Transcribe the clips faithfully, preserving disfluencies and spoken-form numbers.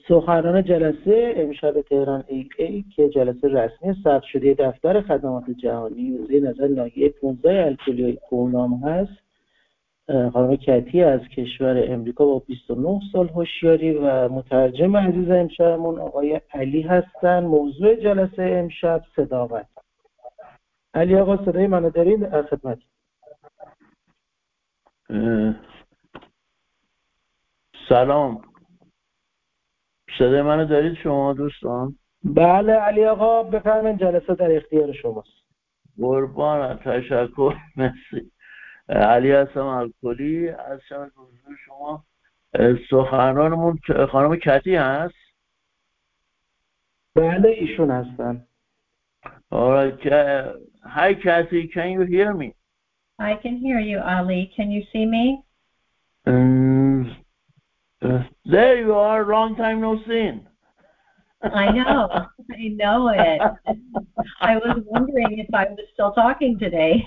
سخنران جلسه امشب تهران ای ای که جلسه رسمی ثبت شده دفتر خدمات جهانی و زیر نظر ناحیه پانزده الکلی کونام هست، خانم کتی از کشور امریکا با بیست و نه سال هوشیاری و مترجم عزیز امشبمون آقای علی هستن. موضوع جلسه امشب صداقت. علی آقا صدای منو دارید؟ در خدمت. سلام، صدای منو دارید شما دوستان؟ بله علی آقا بفرمایید، جلسه در اختیار شماست. قربان، تشکر، مرسی. علی هستم الکلی از شما. حضور شما سخنرانمون خانم کتی هست؟ بله ایشون هستن. Alright, hi Kathy, can you hear me? I can hear you, Ali. Can you see me? Um, uh, there you are, long time no seen. I know, I know it. I was wondering if I was still talking today.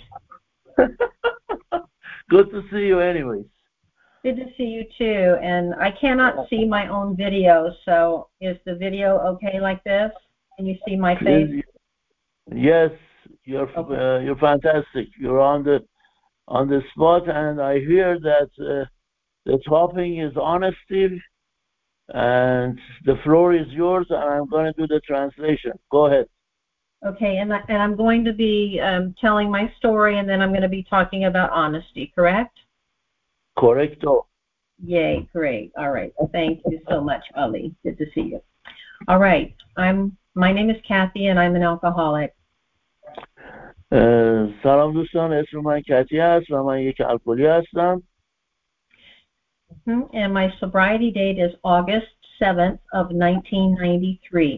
Good to see you anyways. Good to see you too. And I cannot see my own video, so is the video okay like this? Can you see my face? Yes, you're Okay. uh, you're fantastic. You're on the on the spot, and I hear that uh, the topic is honesty, and the floor is yours, and I'm going to do the translation. Go ahead. Okay, and, I, and I'm going to be um, telling my story, and then I'm going to be talking about honesty, correct? Correcto. Yay, great. All right. Thank you so much, Ali. Good to see you. All right. I'm my name is Kathy and I'm an alcoholic. سلام دوستان، اسم من کتی است و من یک الکلی هستم. And my sobriety date is August seventh of nineteen ninety-three.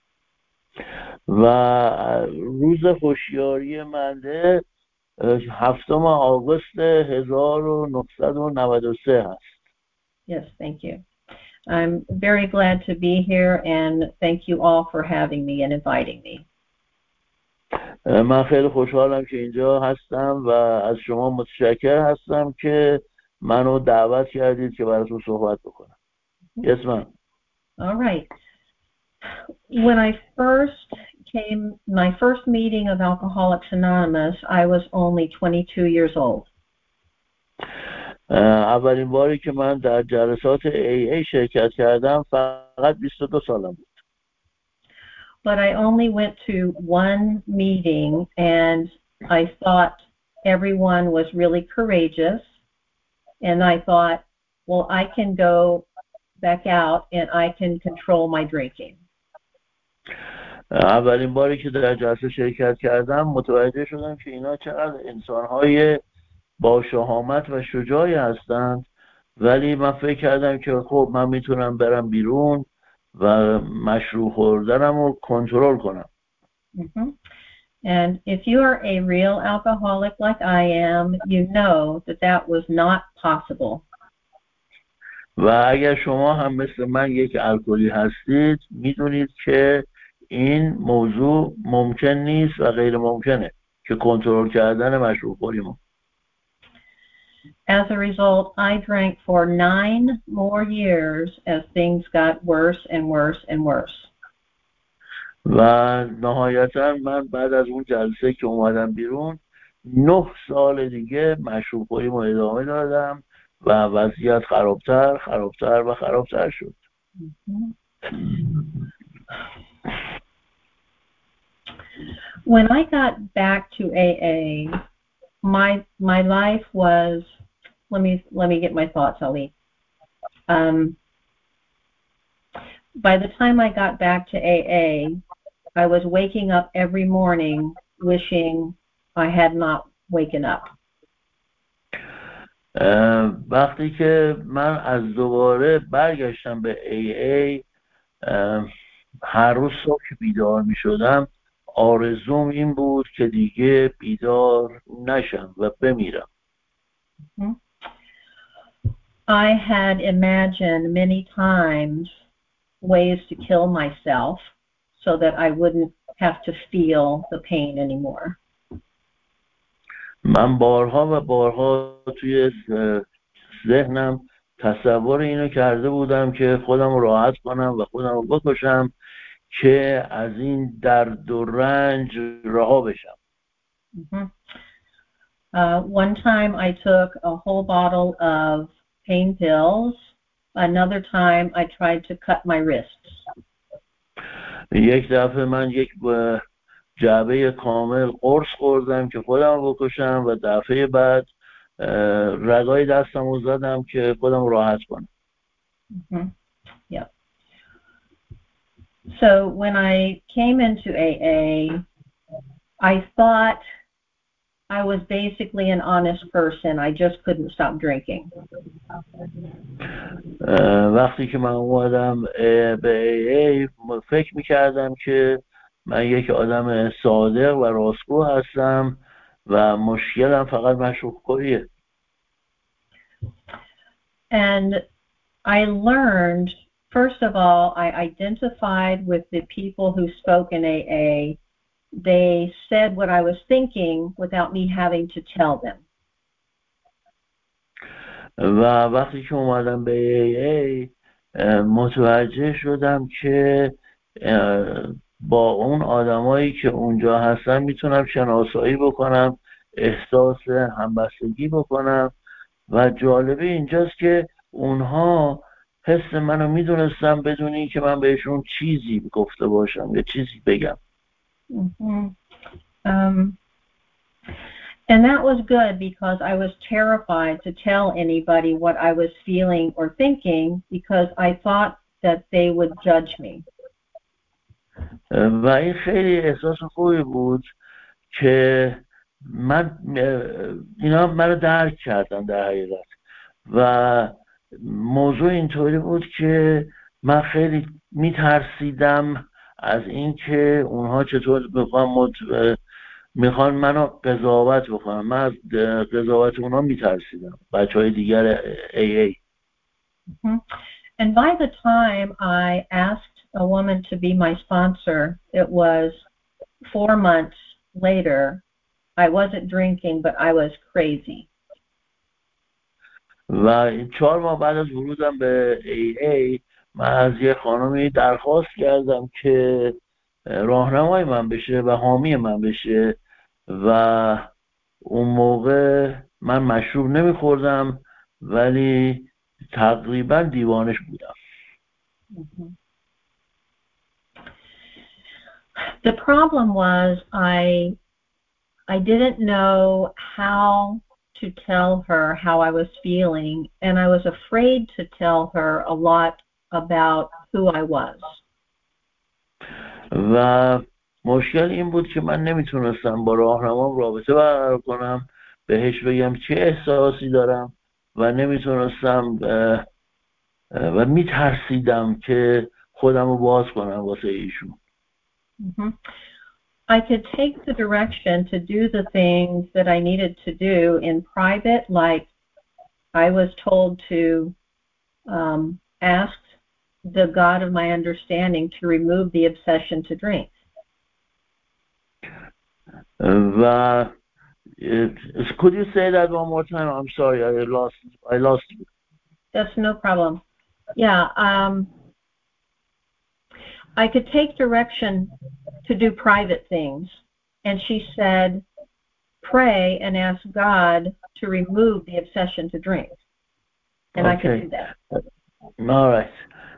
و روز هوشیاری منده هفتم آگوست هزار و نهصد و نود و سه هست. Yes, thank you. I'm very glad to be here and thank you all for having me and inviting me. من خیلی خوشحالم که اینجا هستم و از شما متشکر هستم که منو دعوت کردید که براتون صحبت بکنم. Yes, ma'am. All right. When I first came, my first meeting of Alcoholics Anonymous, I was only twenty-two years old. اولین باری که من در جلسات ای ای شرکت کردم فقط بیست و دو سالم بود. But I only went to one meeting and I thought everyone was really courageous and I thought, well, I can go back out and I can control my drinking. اولین باری که در جلسه شرکت کردم متوجه شدم که اینا چقدر انسان‌های با شهامت و شجاعی هستند، ولی من فکر کردم که خب من میتونم برم بیرون و مشروب خوردنم رو کنترل کنم. Mm-hmm. And if you are a real alcoholic like I am, you know that that was not possible. و اگر شما هم مثل من یک الکلی هستید میدونید که این موضوع ممکن نیست و غیر ممکنه که کنترل کردن مشروب خوریمون. As a result, I drank for nine more years as things got worse and worse and worse. و نهایتا من بعد از اون جلسه که اومدم بیرون نه سال دیگه مشروب خوریمو ادامه دادم و وضعیت خرابتر خرابتر و خرابتر شد. When I got back to A A, my my life was let me let me get my thoughts, Ali. Um, by the time I got back to A A, I was waking up every morning wishing I had not waken up. وقتی که من از دوباره برگشتم به ای ای، هر روز صبح که بیدار می شدم آرزوم این بود که دیگه بیدار نشم و بمیرم. I had imagined many times ways to kill myself so that I wouldn't have to feel the pain anymore. من بارها و بارها توی ذهنم تصور اینو کرده بودم که خودم رو راحت کنم و خودم رو بکشم که از این درد و رنج رها بشم. Mm-hmm. Uh, one time I took a whole bottle of pain pills. Another time I tried to cut my wrists. یک دفعه من یک جعبه کامل قرص خوردم که خودم رو بکشم و دفعه بعد رگای دستم رو زدم که خودم رو راحت کنم. Mm-hmm. Yeah. So when I came into A A, I thought I was basically an honest person. I just couldn't stop drinking. وقتی که من اومدم به ای ای فکر میکردم که من یک آدم صادق و راستگو هستم و مشکلم فقط مشروب خوریه. And I learned, first of all, I identified with the people who spoke in A A. They said what I was thinking without me having to tell them. و وقتی که اومدم به ای ای متوجه شدم که با اون آدمایی که اونجا هستن میتونم شناسایی بکنم، احساس همبستگی بکنم و جالبه اینجاست که اونها حس منو میدونستم بدون این که من بهشون چیزی گفته باشم یا چیزی بگم. Mm-hmm. Um, and that was good because I was terrified to tell anybody what I was feeling or thinking because I thought that they would judge me. و این خیلی احساس خوبی بود که من اینا منو درک کردن در حقیقت و موضوع اینطوری بود که من خیلی میترسیدم از اینکه اونها چطور میخوان مت... میخوان منو قضاوت بکنن. من از قضاوت اونها میترسیدم، بچه های دیگر ای ای. Mm-hmm. And by the time I asked a woman to be my sponsor, it was four months later. I wasn't drinking, but I was crazy. و چهار ماه بعد از ورودم به ای ای من از یه خانمی درخواست کردم که راهنمای من بشه و حامی من بشه و اون موقع من مشروب نمیخوردم ولی تقریبا دیوانش بودم. Mm-hmm. The problem was I I didn't know how to tell her how I was feeling, and I was afraid to tell her a lot about who I was. و مشکل این بود که من نمیتونستم با راهنمام رابطه برقرار کنم، بهش بگم چه احساسی دارم و نمیتونستم و میترسیدم که خودم رو باز کنم واسه ایشون. Mm-hmm. I could take the direction to do the things that I needed to do in private, like I was told to um, ask the God of my understanding to remove the obsession to drink. و could you say that one more time? I'm sorry, I lost I lost you. That's no problem. Yeah, um, I could take direction to do private things, and she said, pray and ask God to remove the obsession to drink, and okay. I could do that. All right.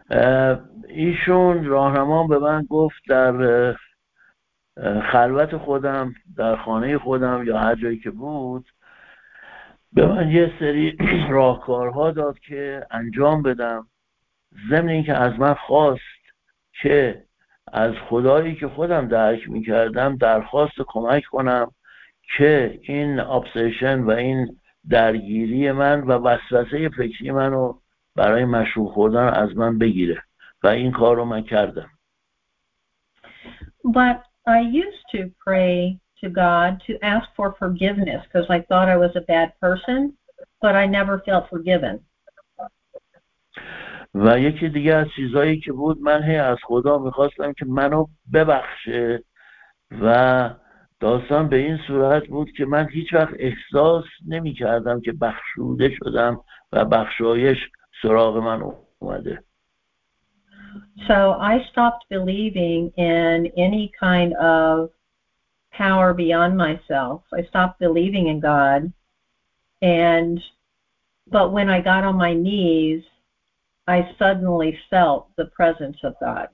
ایشون راهنما به من گفت در خلوت خودم، در خانه خودم یا هر جایی که بود، به من یه سری راهکارها داد که انجام بدم، ضمن اینکه از من خواست که از خدایی که خودم درک میکردم درخواست کمک کنم که این ابسشن و این درگیری من و وسوسه فکری منو برای مشروب خوردن از من بگیره و این کار رو من کردم. But I used to pray to God to ask for forgiveness because I thought I was a bad person, but I never felt forgiven. و یکی دیگه از چیزایی که بود، من هی از خدا میخواستم که منو ببخشه و داستان به این صورت بود که من هیچ وقت احساس نمی کردم که بخشوده شدم و بخشایش سراغ من اومده. So I stopped believing in any kind of power beyond myself. I stopped believing in God. And but when I got on my knees, I suddenly felt the presence of God.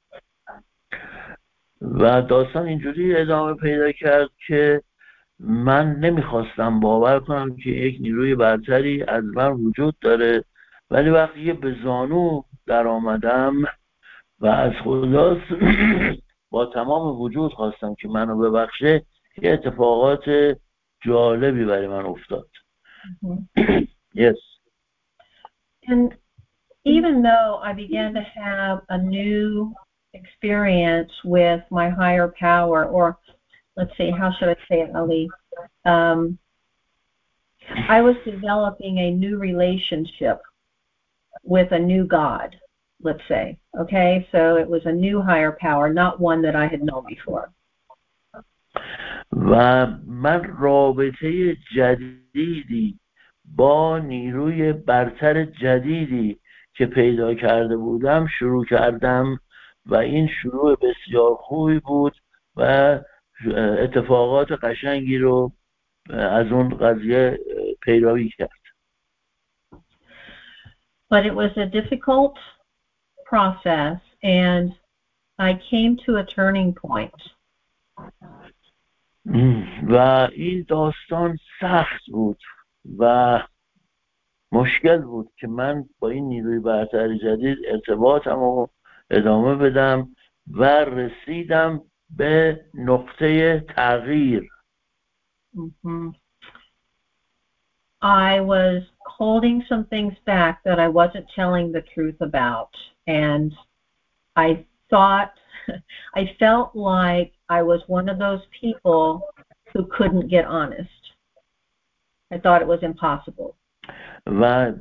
و داستان اینجوری ادامه پیدا کرد که من نمیخواستم باور کنم که یک نیروی برتری از من وجود داره، ولی وقتی که به زانو در آمدم و از خدا با تمام وجود خواستم که منو ببخشه، یه اتفاقات جالبی برای من افتاد. Mm-hmm. Yes. And even though I began to have a new experience with my higher power, or let's see, how should I say it, Ali? Um, I was developing a new relationship with a new God, let's say. Okay, so it was a new higher power, not one that I had known before. و من رابطه جدیدی با نیروی برتر جدیدی که پیدا کرده بودم شروع کردم و این شروع بسیار خوبی بود و اتفاقات قشنگی رو از اون قضیه پیروی کرد. But it was a difficult process and I came to a turning point. و این داستان سخت بود و مشکل بود که من با این نیروی برتر جدید ارتباطم رو ادامه بدم و رسیدم به نقطه تغییر. Mm-hmm. I was holding some things back that I wasn't telling the truth about, and I thought, I felt like I was one of those people who couldn't get honest. I thought it was impossible. و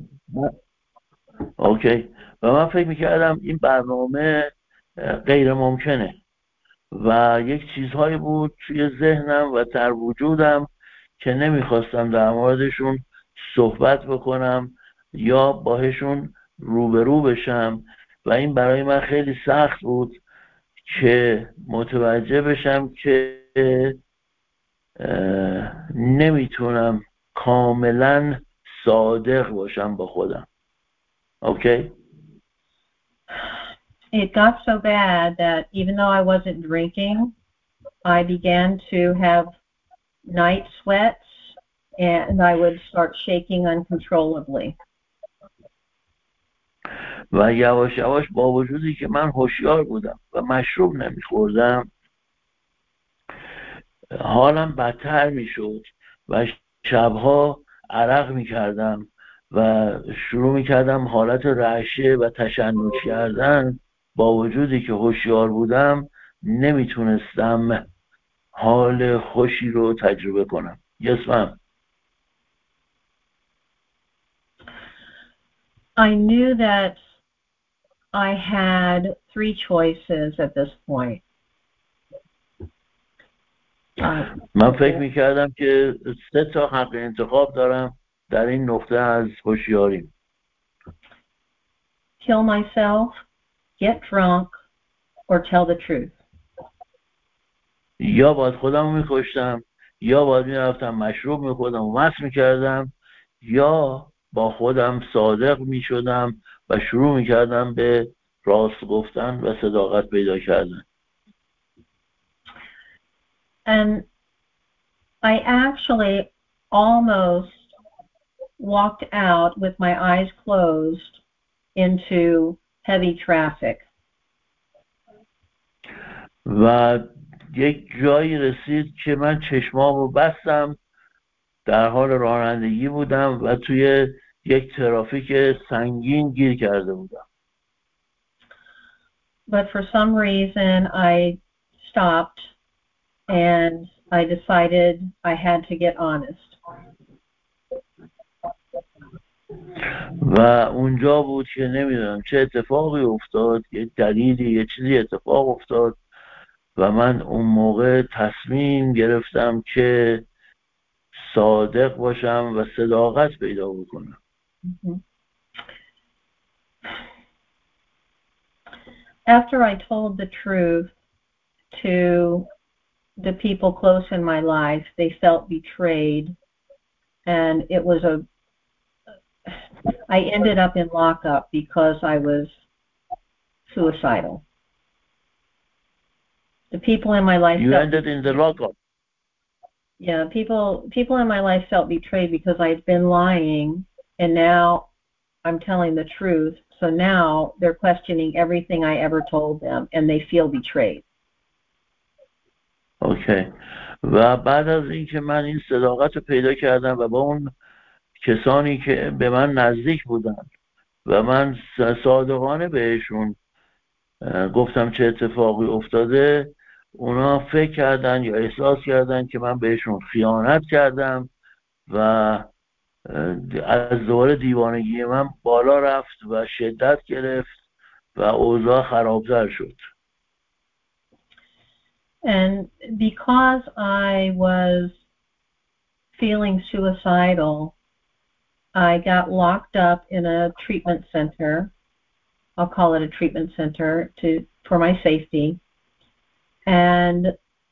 اوکی و من فکر میکردم این برنامه غیر ممکنه و یک چیزهایی بود توی ذهنم و در وجودم که نمیخواستم در موردشون صحبت بکنم یا باهاشون روبرو بشم و این برای من خیلی سخت بود که متوجه بشم که نمیتونم کاملا صادق باشم با خودم. Okay? It got so bad that even though I wasn't drinking, I began to have night sweats and I would start shaking uncontrollably. و یواش یواش با وجودی که من هوشیار بودم و مشروب نمیخوردم حالم بدتر میشد و شبها عرق میکردم و شروع میکردم حالت رعشه و تشنج کردن. با وجودی که هوشیار بودم نمیتونستم حال خوشی رو تجربه کنم. Yes, ma'am. I knew that I had three choices at this point. من فکر میکردم که سه تا حق انتخاب دارم در این نقطه از هوشیاری. Kill myself, get drunk, or tell the truth. یا باید خودم رو میکشتم، یا باید میرفتم مشروب میخوردم و مست میکردم، یا با خودم صادق میشدم و شروع میکردم به راست گفتن و صداقت پیدا کردن. And I actually almost walked out with my eyes closed into heavy traffic. و یک جایی رسید که من چشمامو بستم، در حال رانندگی بودم و توی یک ترافیک سنگین گیر کرده بودم. But for some reason I stopped and I decided I had to get honest. و اونجا بود که نمیدونم چه اتفاقی افتاد، یه دلیلی یه چیزی اتفاق افتاد و من اون موقع تصمیم گرفتم که صادق باشم و صداقت پیدا بکنم. Mm-hmm. after I told the truth to the people close in my life, they felt betrayed, and it was a I ended up in lockup because I was suicidal. The people in my life You felt ended in the lockup. Yeah, people people in my life felt betrayed because I had been lying, and now I'm telling the truth. So now they're questioning everything I ever told them, and they feel betrayed. اوکی. و بعد از اینکه من این صداقت رو پیدا کردم و با اون کسانی که به من نزدیک بودن و من صادقانه بهشون گفتم چه اتفاقی افتاده، اونا فکر کردن یا احساس کردن که من بهشون خیانت کردم و از دوباره دیوانگی من بالا رفت و شدت گرفت و اوضاع خرابتر شد. And because I was feeling suicidal, I got locked up in a treatment center. I'll call it a treatment center to for my safety. And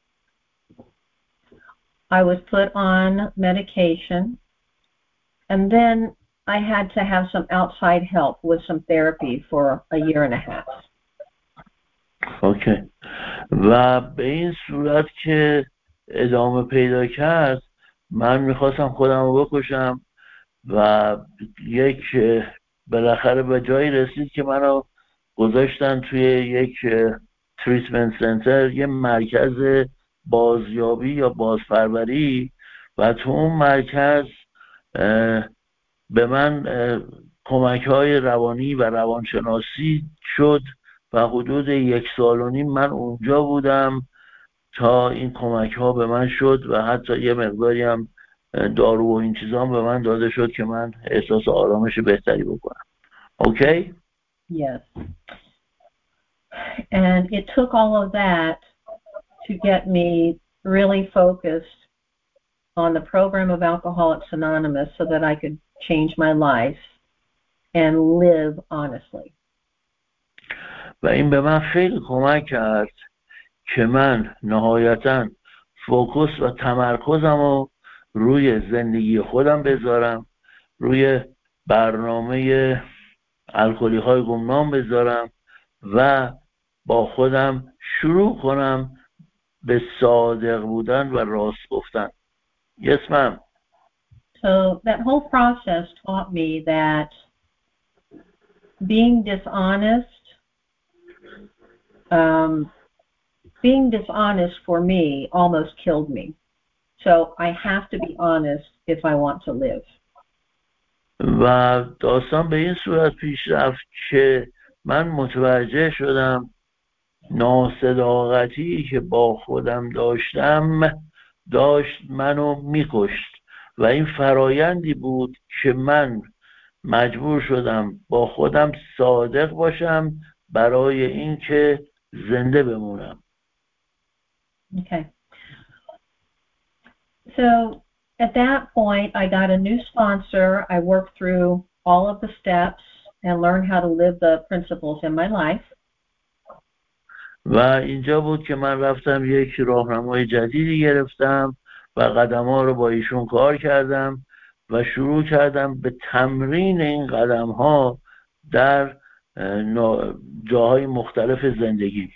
I was put on medication. And then I had to have some outside help with some therapy for a year and a half. اوکی. و به این صورت که ادامه پیدا کرد، من میخواستم خودم رو بکشم و یک بالاخره به جایی رسید که منو گذاشتن توی یک تریتمنت سنتر، یه مرکز بازیابی یا بازپروری، و تو اون مرکز به من کمک های روانی و روانشناسی شد و حدود یک سال و نیم من اونجا بودم تا این کمک ها به من شد و حتی یه مقداری هم دارو و این چیزا هم به من داده شد که من احساس آرامش بهتری بکنم. اوکی؟ Yes. And it took all of that to get me really focused on the program of Alcoholics Anonymous so that I could change my life and live honestly. و این به من خیلی کمک کرد که من نهایتاً فوکوس و تمرکزم رو روی زندگی خودم بذارم، روی برنامه الکلی های گمنام بذارم و با خودم شروع کنم به صادق بودن و راست گفتن. Yes, ma'am. So that whole process taught me that being dishonest, um, being dishonest for me almost killed me. So I have to be honest if I want to live. و داستان به این صورت پیش رفت که من متوجه شدم ناصداقتی که با خودم داشتم داشت منو میکشت و این فرایندی بود که من مجبور شدم با خودم صادق باشم برای اینکه زنده بمونم. Okay. So at that point, I got a new sponsor. I worked through all of the steps and learned how to live the principles in my life. و اینجا بود که من رفتم یک راهنمای جدیدی گرفتم و قدم‌ها رو با ایشون کار کردم و شروع کردم به تمرین این قدم‌ها در جاهای مختلف زندگی.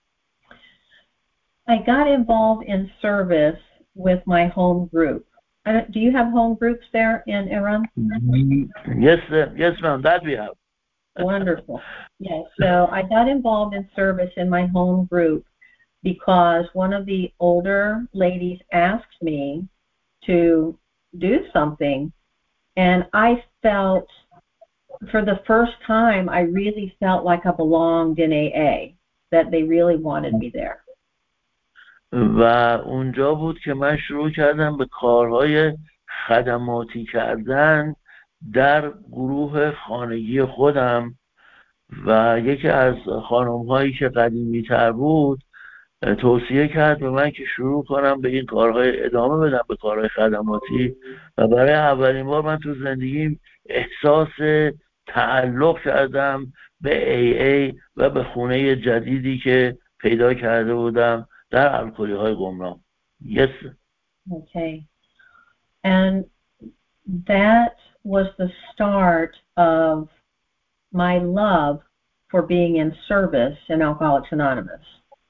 I got involved in service with my home group. Do you have home groups there in Iran? Yes, yes, ma'am, that we have. Wonderful. Yes, so I got involved in service in my home group because one of the older ladies asked me to do something, and I felt, for the first time, I really felt like I belonged in A A, that they really wanted me there. و اونجا بود که من شروع کردم به کارهای خدماتی کردن در گروه خانگی خودم و یکی از خانم‌هایی که قدیمی تر بود توصیه کرد به من که شروع کنم به این کارهای ادامه بدم به کارهای خدماتی و برای اولین بار من تو زندگیم احساس تعلق کردم به ای ای و به خونه جدیدی که پیدا کرده بودم در الکلی های گمنام. Yes. Okay. And that was the start of my love for being in service in Alcoholics Anonymous.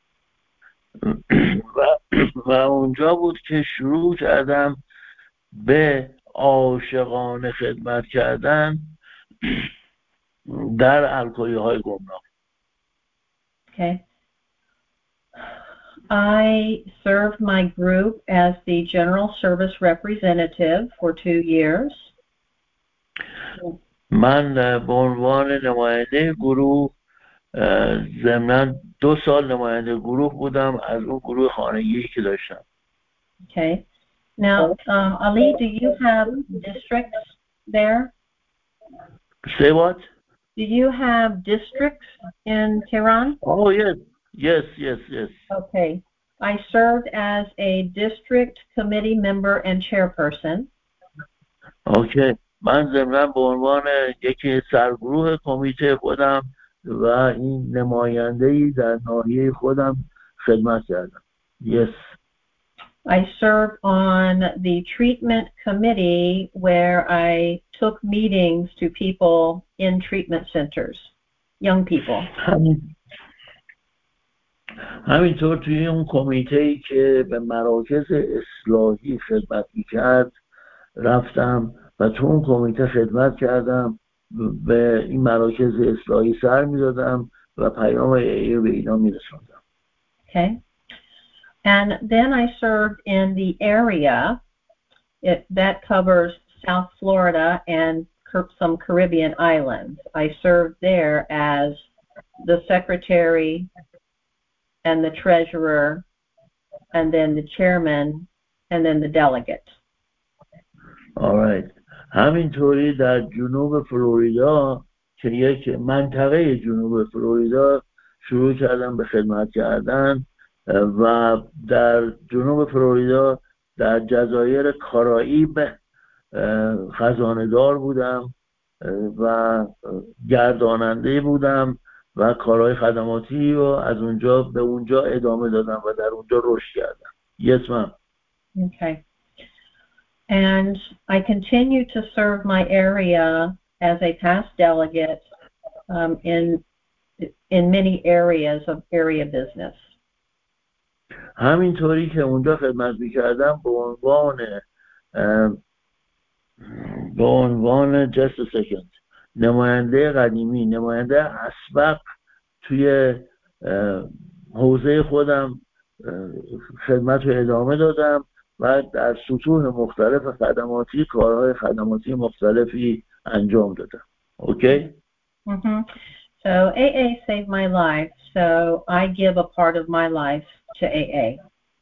و, و اونجا بود که شروع کردم به عاشقانه خدمت کردن در الکلی های گمنام. Okay. I served my group as the General Service Representative for two years. من به عنوان نماینده گروه ضمناً دو سال نماینده گروه بودم از اون گروه خانگی که داشتم. Okay. Now, um, Ali, do you have districts there? Say what? Do you have districts in Tehran? Oh, yes. Yes, yes, yes. Okay. I served as a district committee member and chairperson. Okay. من ضمناً به عنوان یکی سرگروه کمیته خودم و این نماینده‌ای در ناحیه خودم خدمت کردم. Yes. I served on the treatment committee where I took meetings to people in treatment centers, young people. همینطور توی اون کمیته‌ای که به مراکز اصلاحی خدمت می‌کرد رفتم و تو اون کمیته خدمت کردم، به این مراکز اصلاحی سر می‌دادم و پیام ای رو به اینا می‌رسوندم. Okay. And then I served in the area it, that covers South Florida and some Caribbean islands. I served there as the secretary and the treasurer and then the chairman and then the delegate. All right. همینطوری در جنوب فلوریدا که یک منطقه جنوب فلوریدا شروع کردم به خدمت کردن و در جنوب فلوریدا در جزایر کارائیب خزانه‌دار بودم و گرداننده بودم و کارهای خدماتی رو از اونجا به اونجا ادامه دادم و در اونجا رشد کردم. Yes, ma'am. Okay. And I continue to serve my area as a past delegate um, in in many areas of area business. همینطوری که اونجا خدمت می‌کردم به عنوان به عنوان just a second نماینده قدیمی، نماینده اسبق توی حوزه خودم خدمت رو ادامه دادم و در سطوح مختلف خدماتی کارهای خدماتی مختلفی انجام دادم. اوکی؟ Mm-hmm. So A A saved my life, so I give a part of my life to A A.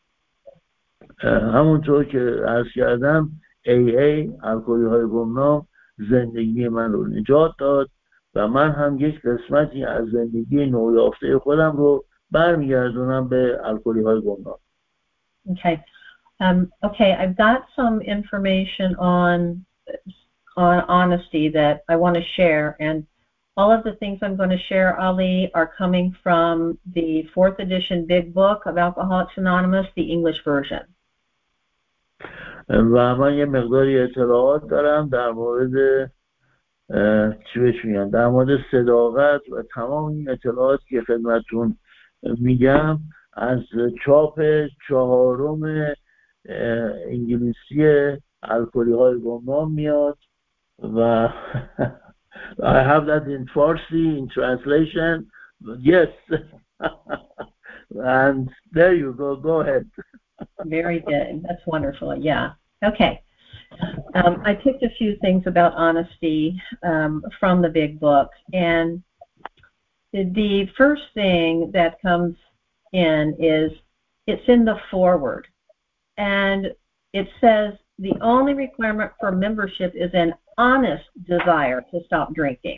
همونطور که عرض کردم ای ای الکلی های گمنام زندگی من رو نجات داد و من هم یک قسمتی از زندگی نویافته خودم رو برمیگردونم به الکلی های گمنام. Okay. Um, okay, I've got some information on on honesty that I want to share, and all of the things I'm going to share, Ali, are coming from the fourth edition Big Book of Alcoholics Anonymous, the English version. و من یه مقداری اطلاعات دارم در مورد چی بهش میگن در مورد صداقت و تمام این اطلاعات که خدمتتون میگم از چاپ چهارم انگلیسی الکلی های گمنام میاد و I have that in Farsi in translation. Yes. And there you go. Go ahead. Very good. That's wonderful. Yeah. Okay. Um, I picked a few things about honesty um, from the Big Book, and the first thing that comes in is it's in the foreword, and it says the only requirement for membership is an honest desire to stop drinking.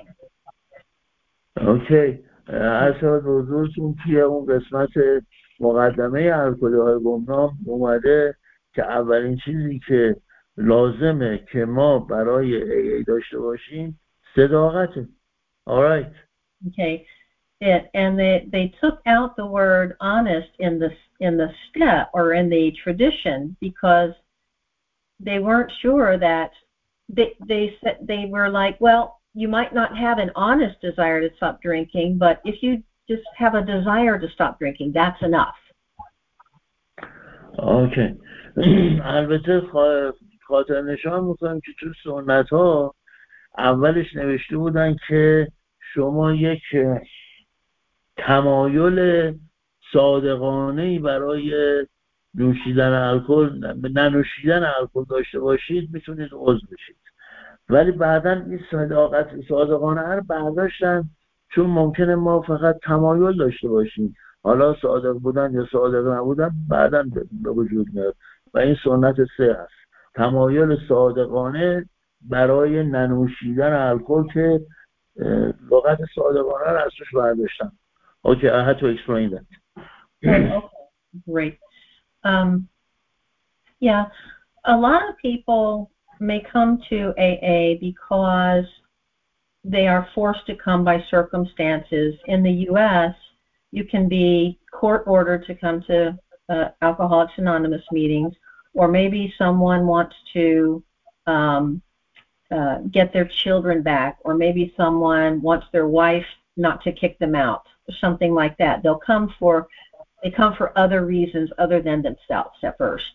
Okay. اصلا حضورتون توی اون قسمت مقدمه الکلی های گمنام اومده که اولین چیزی که لازمه که ما برای ای ای داشته باشیم صداقته. All right. Okay. It, and they, they took out the word honest in the, in the step or in the tradition because they weren't sure that they, they said, they were like, well, you might not have an honest desire to stop drinking, but if you just have a desire to stop drinking, that's enough. Okay. البته خاطر نشان میکنم که تو سنت ها اولش نوشته بودن که شما یک تمایل صادقانه‌ای برای نوشیدن الکل ننوشیدن الکل داشته باشید میتونید عضو بشید. ولی بعداً این صداقت صادقانه رو برداشتن چون ممکنه ما فقط تمایل داشته باشیم، حالا صادق بودن یا صادق نبودن بعداً به وجود میاد و این سنت سه هست، تمایل صادقانه برای ننوشیدن الکل که لغت صادقانه رو از توش برداشتن. Okay, I had to explain that. Okay, great. Um, yeah, a lot of people may come to A A because they are forced to come by circumstances. In the U S, you can be court-ordered to come to uh, Alcoholics Anonymous meetings, or maybe someone wants to um, uh, get their children back, or maybe someone wants their wife not to kick them out, or something like that. They'll come for, they come for other reasons other than themselves at first.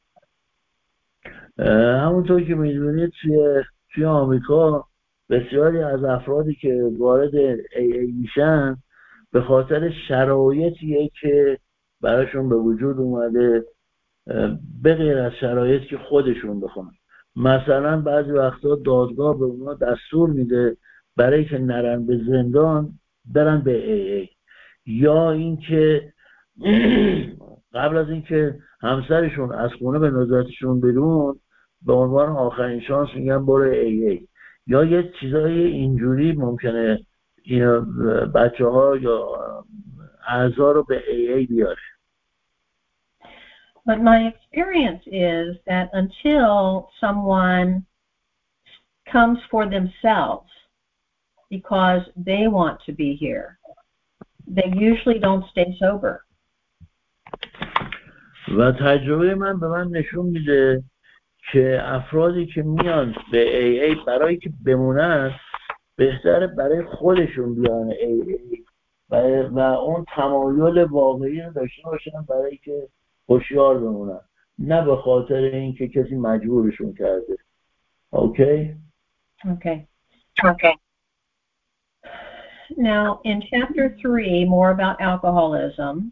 همونطور که میدونید توی توی آمریکا بسیاری از افرادی که وارد ای ای میشن به خاطر شرایطیه که براشون به وجود اومده به غیر از شرایطی که خودشون بخوان. مثلا بعضی وقتا دادگاه به اونا دستور میده برای که نرن به زندان برن به ای ای، یا اینکه قبل از اینکه همسرشون از خونه به نظارتشون بیرون به عنوان آخرین شانس میگن برو ای ای، یا یه چیزای اینجوری ممکنه این بچه ها یا اعضا رو به ای ای بیاره. But my experience is that until someone comes for themselves because they want to be here, they usually don't stay sober. و تجربه من به من نشون میده که افرادی که میان به ای ای برای که بمونن بهتره برای خودشون بیان ای ای و, و اون تمایل واقعی رو داشته باشن برای که هوشیار بمونن، نه به خاطر اینکه کسی مجبورشون کرده. Okay? Okay. Okay. Now, in chapter three, more about alcoholism,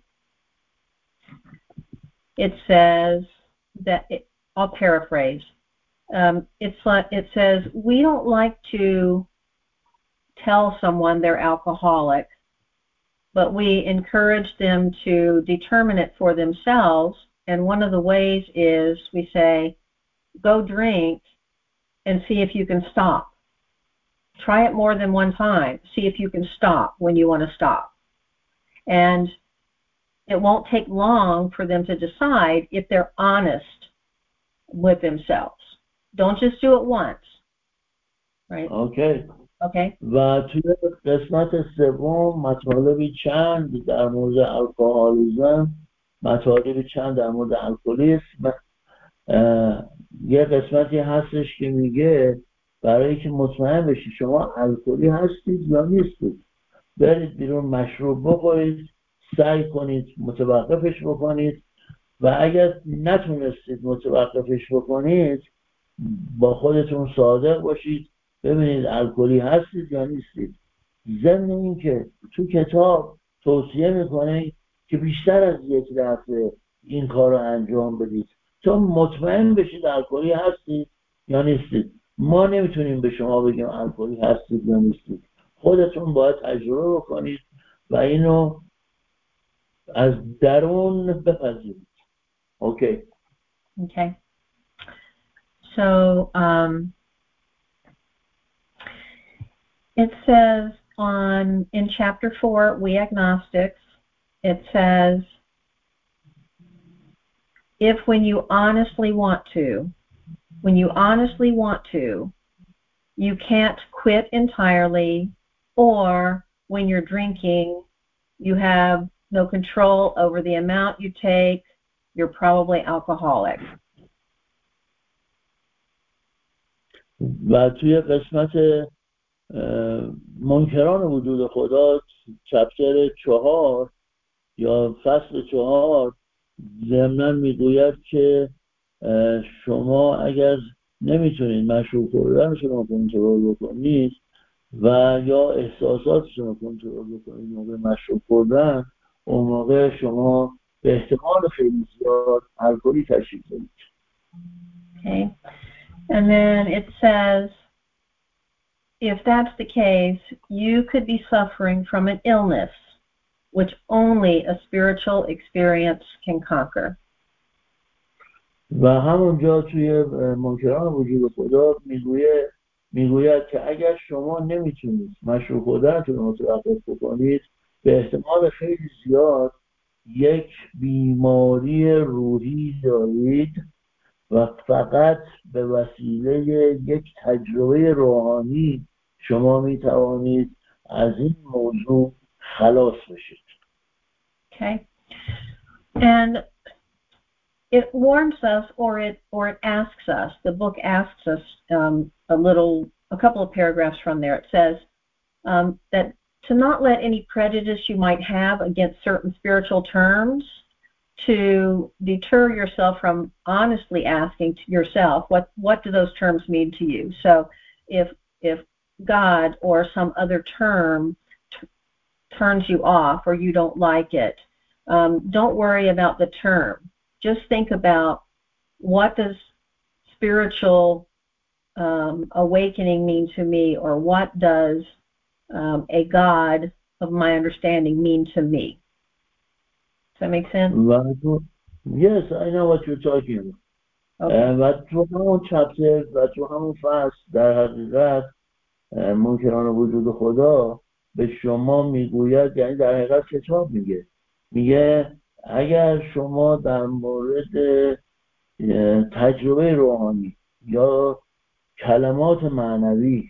it says that, it, I'll paraphrase, um, it's like, it says, we don't like to tell someone they're alcoholic, but we encourage them to determine it for themselves. And one of the ways is we say, go drink and see if you can stop. Try it more than one time. See if you can stop when you want to stop. And it won't take long for them to decide if they're honest with themselves. Don't just do it once. Right? Okay. Okay. و توی قسمت سوم مطالبی چند در مورد الکلیسم، مطالبی چند در مورد الکلیسم، یه قسمتی هستش که میگه برای که مطمئن بشید شما الکلی هستید یا نیستید، برید بیرون مشروب بخورید، سعی کنید متوقفش بکنید و اگر نتونستید متوقفش بکنید با خودتون صادق باشید ببینید الکلی هستید یا نیستید. ضمن این که تو کتاب توصیه میکنه که بیشتر از یک دفعه این کار رو انجام بدید تا مطمئن بشید الکلی هستید یا نیستید. ما نمیتونیم به شما بگیم الکلی هستید یا نیستید، خودتون باید تجربه بکنید و اینو از درون بپذیرید. اوکی. Okay. So, um, it says on, in chapter four, We Agnostics, it says, if when you honestly want to, when you honestly want to, you can't quit entirely, or when you're drinking, you have no control over the amount you take, you're probably alcoholic. و توی قسمت منکران وجود خدا چپتر چهار یا فصل چهار ضمناً میگوید که شما اگر نمیتونید مشروب خوردن شما کنترل بکنید و یا احساساتتون رو کنترل بکنید موقع مشروب خوردن، اون موقع شما به احتمال خیلی زیاد الکلی تشریف دارید. Okay. And then it says, if that's the case, you could be suffering from an illness which only a spiritual experience can conquer. و همونجا توی منکران وجود خدا میگوید میگوید که اگر شما نمیتونید مشروب خوردنتون رو متوقف بکنید، به احتمال خیلی زیاد یک بیماری روحی دارید و فقط به وسیله یک تجربه روحانی شما میتوانید از این موضوع خلاص بشید. Okay. And it warns us, or it or it asks us, the book asks us um, a little, a couple of paragraphs from there. It says um, that to not let any prejudice you might have against certain spiritual terms to deter yourself from honestly asking to yourself, what, what do those terms mean to you? So if if God or some other term t- turns you off or you don't like it, um, don't worry about the term. Just think about, what does spiritual um, awakening mean to me, or what does um, a God of my understanding mean to me? Does that make sense? Yes, I know what you're talking about. Okay. و تو همون چپتر و تو همون فصل در حقیقت منکران وجود خدا به شما میگوید، یعنی در حقیقت کتاب میگه میگه اگر شما در مورد تجربه روحانی یا کلمات معنوی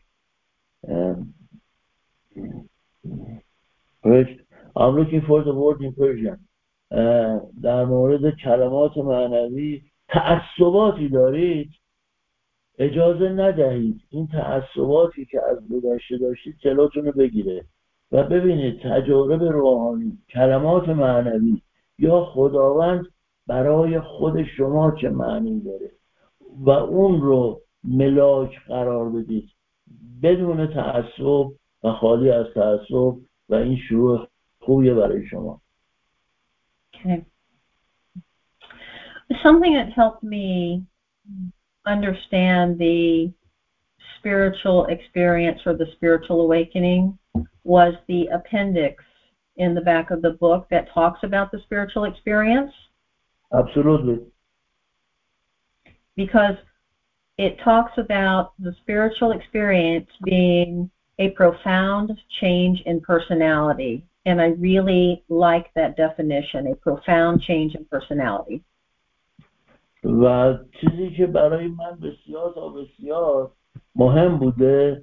I'm looking for the word in Persian در مورد کلمات معنوی تعصباتی دارید، اجازه ندهید این تعصباتی که از گذشته داشتید جلوتون رو بگیره و ببینید تجارب روحانی، کلمات معنوی یا خداوند برای خود شما چه معنی داره و اون رو ملاک قرار بدید بدون تعصب و خالی از تعصب و این شروع خوبیه برای شما. Okay. Something that helped me understand the spiritual experience or the spiritual awakening was the appendix in the back of the book that talks about the spiritual experience. Absolutely. Because it talks about the spiritual experience being a profound change in personality. And I really like that definition, a profound change in personality. و چیزی که برای من بسیار تا بسیار مهم بوده،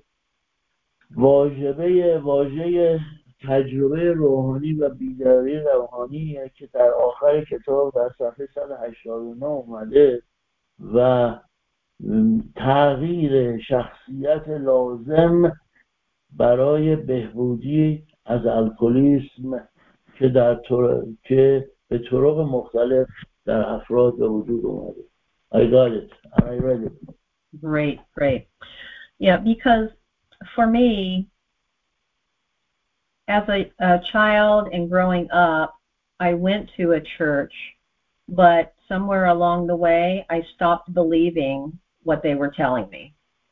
واژه واژه تجربه روحانی و بیداری روحانیه که در آخر کتاب در صفحه صد و هشتاد و نه اومده و تغییر شخصیت لازم برای بهبودی از الکلیسم که در طور... که به طرق مختلف در افراد به وجود اومده. I got it. I read it. Great, great. Yeah, because for me, as a, a child and growing up, I went to a church, but somewhere along the way, I stopped believing what they were telling me.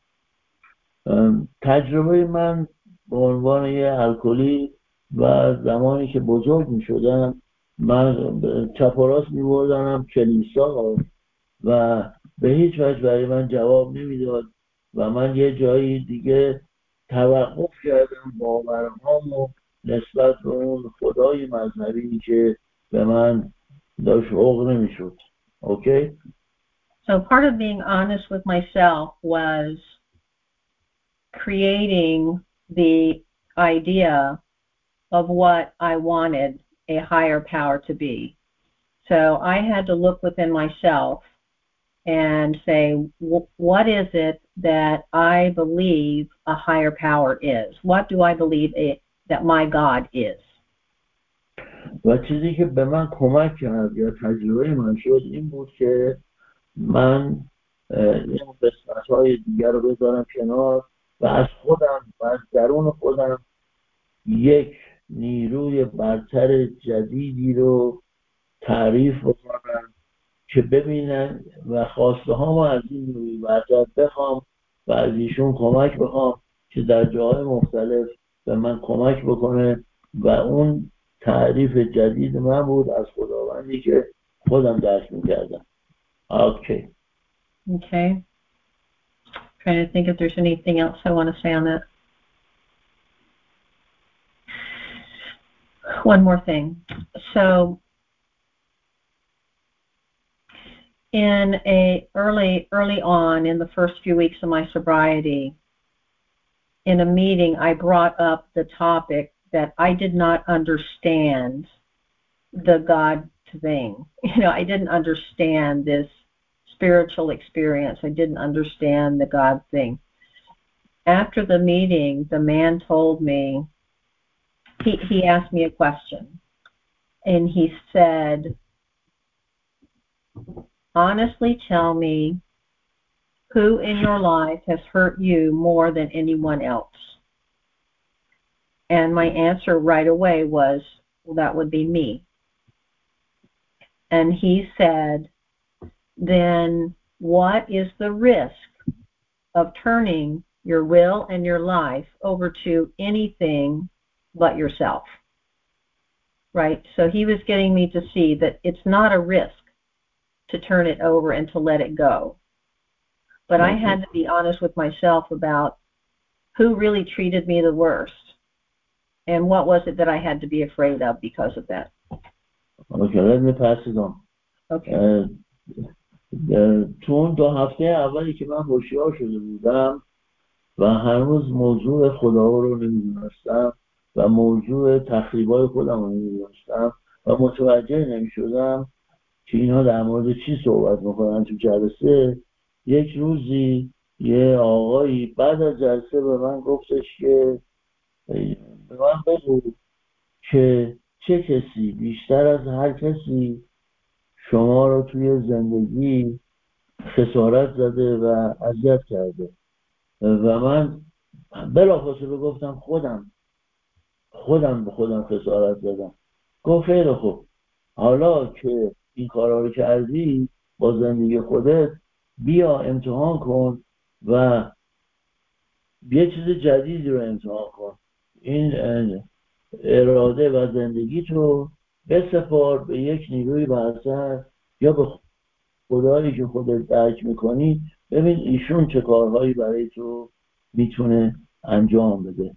تجربه من به عنوان یه الکلی و زمانی که بزرگ می شدم، من چپ و راست می بردنم کلیسا و به هیچ وجه برای من جواب نمی داد و من یه جایی دیگه توقف کردم باورهامو نسبت به اون خدای مذهبی که به من داشت عقل نمی شد. Okay? So part of being honest with myself was creating the idea of what I wanted a higher power to be. So I had to look within myself and say, what is it that I believe a higher power is? What do I believe it, that my God is? و چیزی که به من کمک کرد یا تجربه من شد این بود که من این قسمت‌های دیگر رو بذارم کنار و از خودم و از درون خودم یک نیروی برتر جدیدی رو تعریف بکنم که ببینن و خواسته هامو از این نیروی برتر بخوام و از ایشون کمک بخوام که در جاهای مختلف به من کمک بکنه و اون تعریف جدید من بود از خداوندی که خودم درک میکردم. اوکی. Okay. Trying to think if there's anything else I want to say on that. One more thing. So in a early early on in the first few weeks of my sobriety, in a meeting I brought up the topic that I did not understand the God thing. You know, I didn't understand this spiritual experience. I didn't understand the God thing. After the meeting, the man told me, he, he asked me a question, and he said, honestly tell me who in your life has hurt you more than anyone else. And my answer right away was, well, that would be me. And he said, then what is the risk of turning your will and your life over to anything but yourself? Right? So he was getting me to see that it's not a risk to turn it over and to let it go. But I had to be honest with myself about who really treated me the worst and what was it that I had to be afraid of because of that. Okay, let me pass it on. Okay. Uh, تو اون دو هفته اولی که من هوشیار شده بودم و هنوز موضوع خدا رو نمیدونستم و موضوع تخریبای خودم رو نمیدونستم و متوجه نمیشدم که اینها در مورد چی صحبت میکنن تو جلسه، یک روزی یه آقایی بعد از جلسه به من گفتش که به من بگو که چه کسی بیشتر از هر کسی شما رو توی زندگی خسارت زده و اذیت کرده. و من بلافاصله گفتم خودم خودم به خودم خسارت زدم. گفت خیلی خوب، حالا که این کارا رو کردی با زندگی خودت بیا امتحان کن و یه چیز جدیدی رو امتحان کن. این اراده و زندگی تو بسپار به یک نیروی برتر یا به خدایی که خودت درک میکنی، ببین ایشون چه کارهایی برای تو میتونه انجام بده.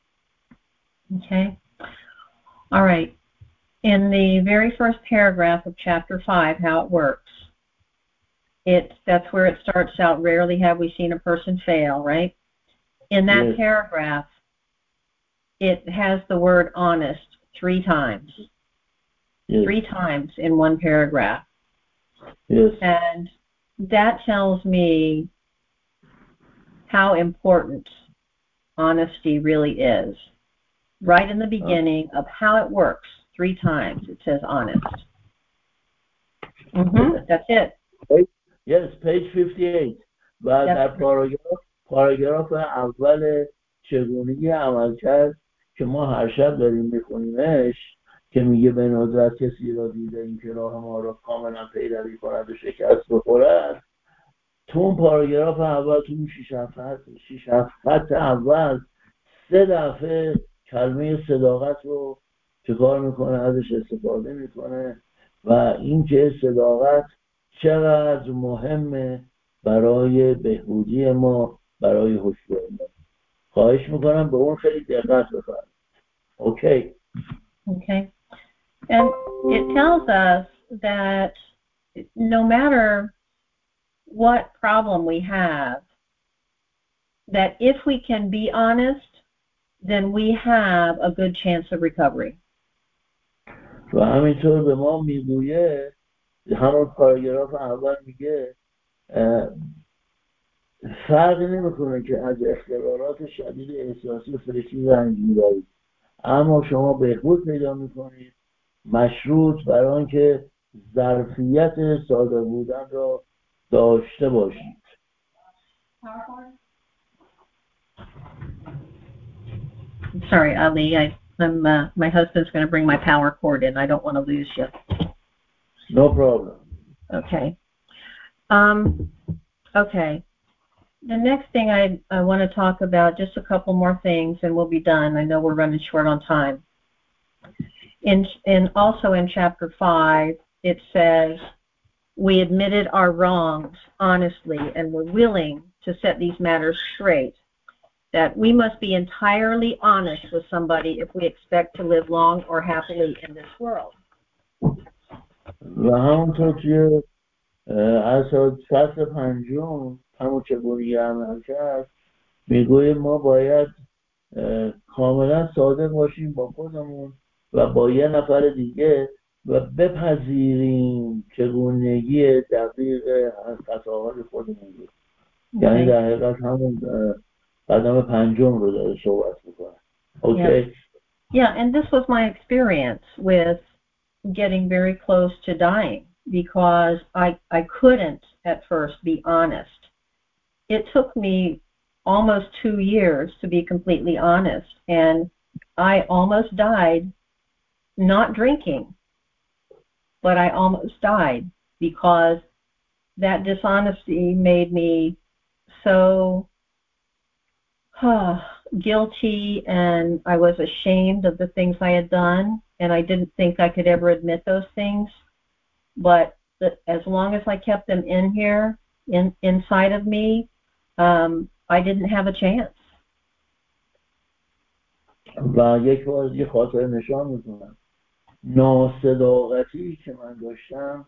Okay. All right. In the very first paragraph of chapter five, how it works, it that's where it starts out, rarely have we seen a person fail, right? In that yes. paragraph, it has the word honest three times. Yes. Three times in one paragraph. Yes. And that tells me how important honesty really is. Right in the beginning of how it works, three times it says honest. Mm-hmm. That's it. Yes, page fifty-eight. و در پاراگراف پاراگراف اول چگونگی عمل کرد که ما هر شب داریم میخونیمش که میگه به ندرت کسی را دیده این که راه ما را کاملا پیروی کند و شکست بخورد. تو اون پاراگراف اول تو اون شیش هفت شیش هفت خط اول سه دفعه کلمه صداقت رو چکار میکنه، ازش استفاده میکنه و این که صداقت چقدر مهمه برای بهبودی ما، برای هوشیاری ما. خواهش میکنم به اون خیلی دقت بفرمایید. اوکی. Okay. And it tells us that no matter what problem we have, that if we can be honest, then we have a good chance of recovery. و همینطور به ما میگویه، همون پاراگراف اول میگه فرقی نمیکنه که از اختلالات شدید احساسی و فکری رنج میبرید، اما شما بهبود پیدا میکنید مشروط بر آنکه ظرفیت ساده بودن را داشته باشید. Sorry, Ali. I, I'm, uh, my husband's going to bring my power cord in. I don't want to lose you. No problem. Okay. Um, okay. The next thing I, I want to talk about, just a couple more things, and we'll be done. I know we're running short on time. In, in also in chapter five, it says, we admitted our wrongs honestly and were willing to set these matters straight. That we must be entirely honest with somebody if we expect to live long or happily in this world. و همونطور توی اساس فصل پنجم همون چگونگی عمل کرد میگویم ما باید کاملا صادق باشیم با خودمون و با یه نفر دیگه و بپذیریم چگونگی دقیق از خطاهای خودمون رو. یعنی در حقیقت همون قدم پنجم رو داره صحبت میکنه. Okay? Yeah. Yeah, and this was my experience with getting very close to dying because I, I couldn't at first be honest. It took me almost two years to be completely honest, and I almost died not drinking, but I almost died because that dishonesty made me so uh, guilty, and I was ashamed of the things I had done, and I didn't think I could ever admit those things. But the, as long as I kept them in here, in inside of me, um, I didn't have a chance. و یک بار یه خاطر نشان میکنم ناصداقتی که من داشتم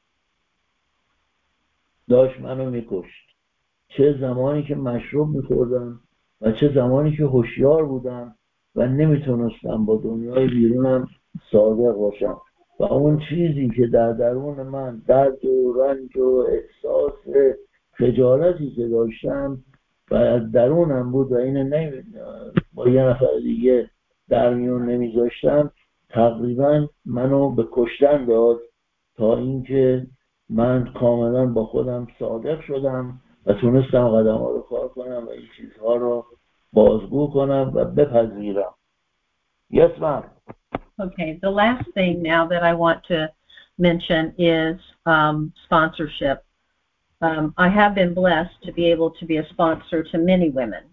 داشت منو میکشت، چه زمانی که مشروب میخوردم و چه زمانی که هوشیار بودم و نمیتونستم با دنیای بیرونم صادق باشم و اون چیزی که در درون من درد و رنج و احساس خجالتی که داشتم و از درونم بود و اینو نمی... با یه نفر دیگه در میون نمیذاشتم تقریبا منو به کشتن داد تا اینکه من کاملا با خودم صادق شدم و تونستم قدم ها رو کار کنم و این چیزها رو بازگو کنم و بپذیرم. Yes, ma'am. Okay, the last thing now that I want to mention is um, sponsorship. Um, I have been blessed to be able to be a sponsor to many women.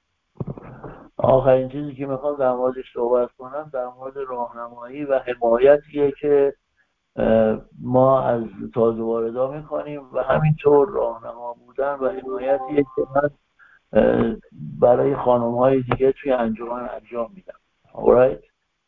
آخرین چیزی که میخوام در موردش صحبت کنم در مورد راهنمایی و حمایتیه که ما از تازه واردا میکنیم و همینطور راهنما بودن و حمایتیه که من برای خانم‌های دیگه توی انجمن انجام میدم. All right?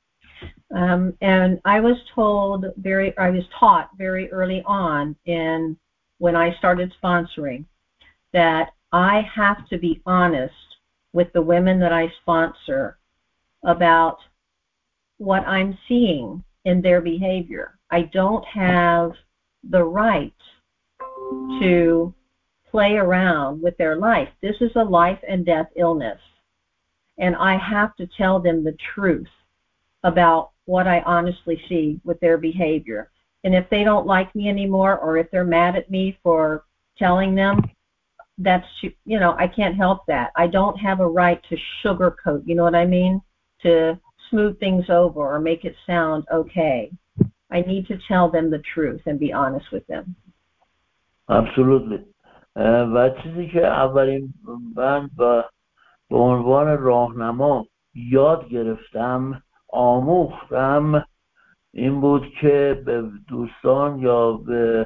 Um, and I was told very, I was taught very early on in when I started sponsoring that I have to be honest with the women that I sponsor about what I'm seeing in their behavior. I don't have the right to play around with their life. This is a life and death illness, and I have to tell them the truth about what I honestly see with their behavior. And if they don't like me anymore, or if they're mad at me for telling them, that's, you know, I can't help that. I don't have a right to sugarcoat, you know what I mean? To smooth things over or make it sound okay. I need to tell them the truth and be honest with them. Absolutely. و چیزی که اولین من به عنوان راهنما یاد گرفتم آموختم این بود که به دوستان یا به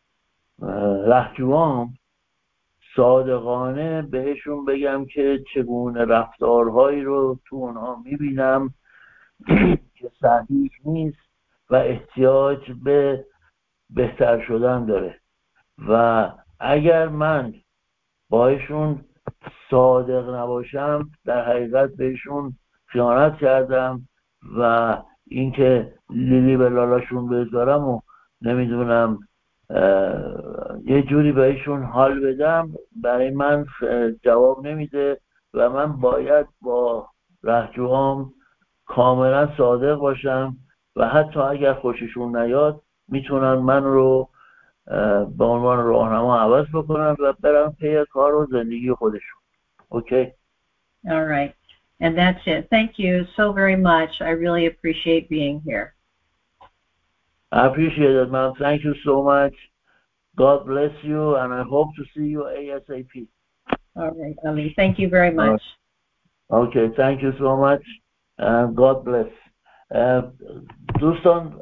رهجوام صادقانه بهشون بگم که چگونه رفتارهایی رو تو اونها میبینم که صحیح نیست و احتیاج به بهتر شدن داره و اگر من باهاشون صادق نباشم در حقیقت بهشون خیانت کردم و اینکه لیلی به لالاشون بذارم و نمیدونم یه جوری بهشون حال بدم برای من جواب نمیده و من باید با رهجوهام کاملا صادق باشم و حتی اگر خوششون نیاد میتونن من رو به عنوان راهنما عوض بکنن و برن پی کار و زندگی خودشون. Okay. All right. And that's it. Thank you so very much. I really appreciate being here. I appreciate it, ma'am. Thank you so much. God bless you, and I hope to see you ASAP. All right, Ali. Thank you very much. Okay. Thank you so much, and God bless. Uh, دوستان